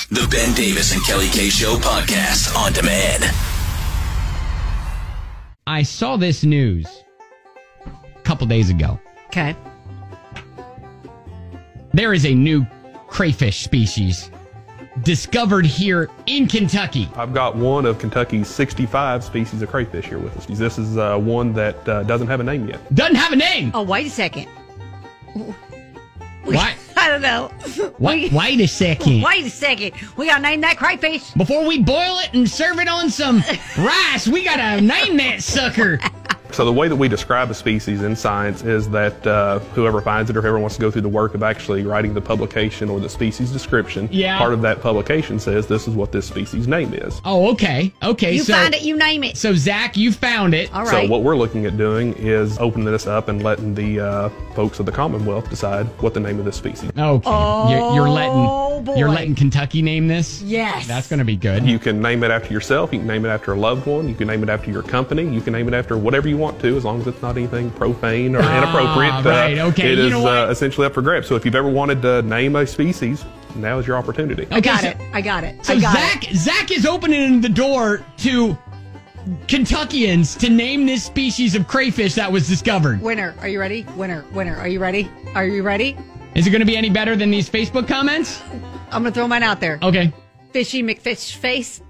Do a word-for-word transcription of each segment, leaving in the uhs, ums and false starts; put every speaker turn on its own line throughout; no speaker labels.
The Ben Davis and Kelly K Show podcast on demand.
I saw this news a couple days ago.
Okay.
There is a new crayfish species discovered here in Kentucky.
I've got one of Kentucky's sixty-five species of crayfish here with us. This is uh, one that uh, doesn't have a name yet.
Doesn't have a name.
Oh, wait a second.
Why?
I don't know.
Wait, wait a second.
Wait a second. We gotta name that crayfish.
Before we boil it and serve it on some rice, we gotta name that sucker.
So the way that we describe a species in science is that uh, whoever finds it or whoever wants to go through the work of actually writing the publication or the species description,
yeah.
part of that publication says this is what this species name is.
Oh, okay. Okay.
You
so,
find it, you name it.
So, Zach, you found it.
All right.
So what we're looking at doing is opening this up and letting the uh, folks of the Commonwealth decide what the name of this species.
Okay.
Oh,
you're, you're letting
boy.
you're letting Kentucky name this?
Yes.
That's going to be good.
You can name it after yourself. You can name it after a loved one. You can name it after your company. You can name it after whatever you want to, as long as it's not anything profane or
ah,
inappropriate.
Right, okay.
It
you
is
know
uh, essentially up for grabs. So if you've ever wanted to name a species, now is your opportunity.
I got
okay,
it. I got it.
So
I got
Zach,
it.
Zach is opening the door to Kentuckians to name this species of crayfish that was discovered.
Winner. Are you ready? Winner. Winner. Are you ready? Are you ready?
Is it going to be any better than these Facebook comments?
I'm gonna throw mine out there.
Okay.
Fishy McFish face.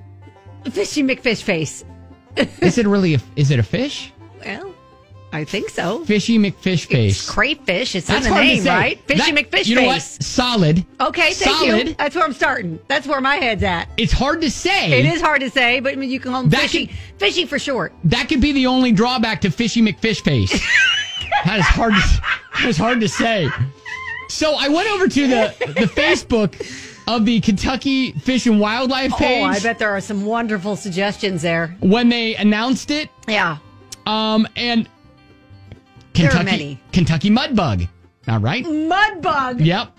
Fishy McFish face.
Is it really a, is it a fish?
Well, I think so.
Fishy McFish face.
It's crayfish. It's
That's
in the
hard to
name,
say.
right? Fishy
That-
McFish
You know
face.
what? Solid.
Okay, thank
Solid.
you. That's where I'm starting. That's where my head's at.
It's hard to say.
It is hard to say, but you can call them
That
fishy.
could-
fishy for short.
That could be the only drawback to Fishy McFish face. That is hard. To, that is hard to say. So I went over to the the Facebook of the Kentucky Fish and Wildlife page.
Oh, I bet there are some wonderful suggestions there.
When they announced it.
Yeah.
Um, and
There are
Kentucky,
many.
Kentucky mudbug. All right.
Mudbug.
Yep.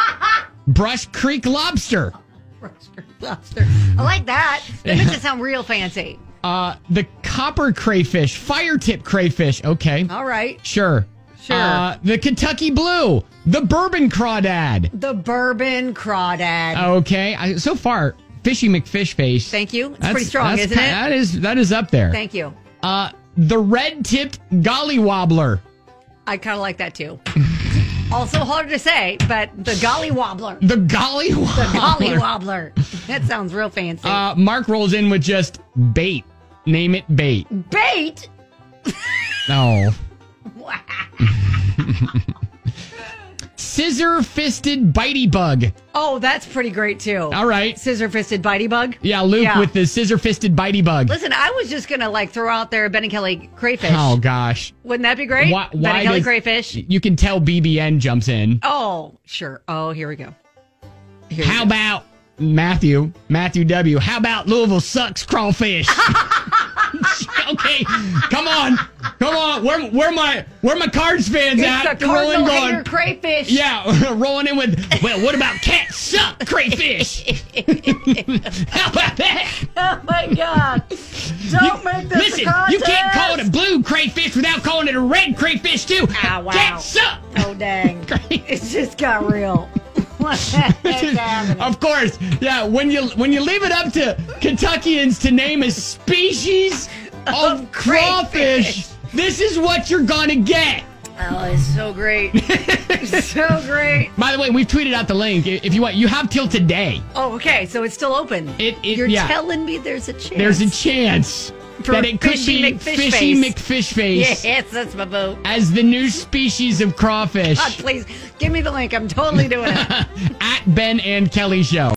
Brush Creek lobster.
Lobster. I like that. That makes it sound real fancy.
Uh, the copper crayfish, fire tip crayfish. Okay.
All right.
Sure.
Sure.
Uh, the Kentucky blue, the bourbon crawdad.
The bourbon crawdad.
Okay. I, so far, Fishy McFish face.
Thank you. It's
That's-
pretty strong,
that's
isn't
ki-
it?
That is that is up there.
Thank you.
Uh, the red-tipped golly wobbler.
I kind of like that too. Also hard to say, but the golly wobbler.
The golly wobbler.
The golly wobbler. That sounds real fancy.
Uh, Mark rolls in with just bait. Name it bait.
Bait?
No. Scissor-fisted bitey bug.
Oh, that's pretty great too.
All right.
Scissor-fisted bitey bug?
Yeah, Luke
Yeah.
with the scissor-fisted bitey bug.
Listen, I was just going to like throw out there Ben and Kelly crayfish.
Oh, gosh.
Wouldn't that be great?
Why,
Ben
why
and Kelly
does-
crayfish.
You can tell B B N jumps in.
Oh, sure. Oh, here we go. Here
How
we go.
about Matthew, Matthew W. How about Louisville sucks crawfish? Okay, come on, come on. Where, where my, where my Cards fans
It's
at?
the Cardinal
Rolling
hater
going.
crayfish.
Yeah, rolling in with. Well, what about cat suck crayfish? How about that?
Oh my God! Don't make this
Listen,
a contest.
you can't call it a blue crayfish without calling it a red crayfish too.
Ah, wow.
Cat suck.
Oh dang! It's just got real. What the heck's happening?
Of course, yeah. When you when you leave it up to Kentuckians to name a species of,
Of
crawfish,
crayfish.
this is what you're gonna get.
Oh, it's so great. It's so great.
By the way, we've tweeted out the link. If you want, you have till today.
Oh, okay. So it's still open.
It, it
You're
yeah.
telling me there's a chance.
There's a chance
For
that it could
Fishy
be
McFish
Fishy
face.
McFish face
Yes, that's my vote.
as the new species of crawfish
God, please give me the link. I'm totally doing it.
at Ben and Kelly Show.